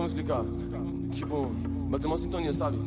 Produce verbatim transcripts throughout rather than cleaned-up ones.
como explicar? Tipo, bater uma sintonia, sabe?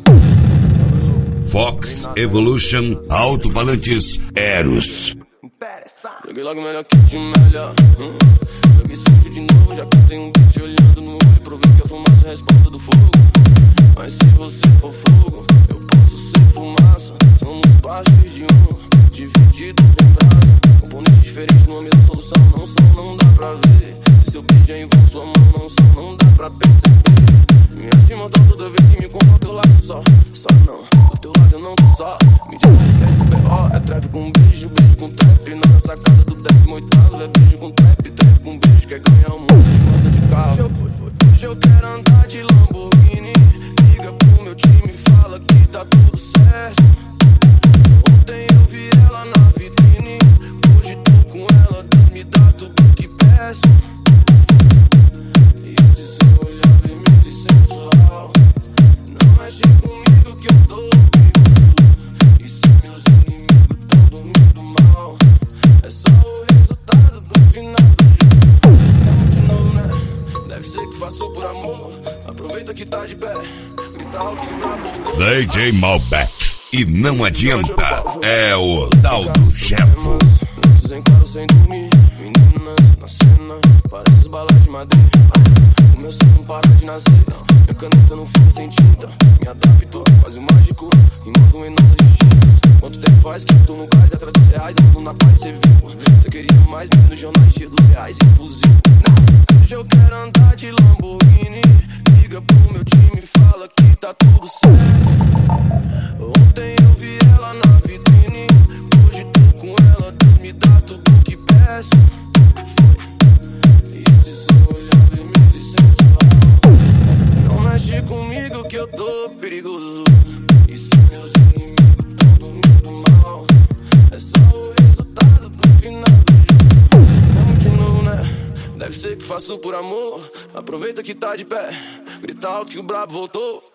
Fox Evolution Alto-Falantes Eros. Joguei logo melhor que de melhor. hum. Joguei sujo de novo, já que eu tenho um beat olhando no olho. Provei que a fumaça é a resposta do fogo. Mas se você for fogo, eu posso ser fumaça. Somos parte de um, divididos em brasa. Componentes diferentes numa mesma solução. Não são, não dá pra ver. Se seu beijo é em vão, sua mão não são, não dá pra perceber. Me acho imortal toda vez que me compro ao teu lado só. Só não, do teu lado eu não tô só. Me diz que é do B O, é trap com beijo, beijo com trap. Na sacada do décimo oitavo é beijo com trap, trap com beijo. Quer ganhar um monte de moda de carro. Hoje eu, hoje eu quero andar de Lamborghini. Liga pro meu time, fala que tá tudo certo. Ontem eu vi ela na vitrine, hoje tô com ela, Deus me dá tudo que peço. E esse seu olhar vermelho e sensual, não mexe comigo que eu tô perigoso. E se meus inimigos tão dormindo mal, é só o resultado do final do jogo. Amo de novo, né? Deve ser que faço por amor. Aproveita que tá de pé, grita alto que o brabo voltou. D J Malbec. E não adianta, é o tal do Jefo. Noites em claro sem dormir, meninas na cena, parece as balas de madeira. O meu sonho não para de nascer, minha caneta não fica sem tinta. Me adapto, quase um mágico, rimando em notas distintas. Quanto tempo faz que eu tô no gás, atrás dos reais, ando na paz, cê viu? Cê queria mais, me nos jornais cheios dos reais e fuzil. Hoje eu quero andar de Lamborghini, liga pro meu time, fala que tá tudo certo. Ontem eu vi ela na vitrine, hoje tô com ela, Deus me dá tudo que peço. Foi, e esse seu olhar vermelho e sensual, não mexe comigo que eu tô perigoso. E se meus inimigos tão dormindo mal, é só o resultado do final do jogo. Amo de novo, né? Deve ser que faço por amor. Aproveita que tá de pé, grita alto que o brabo voltou.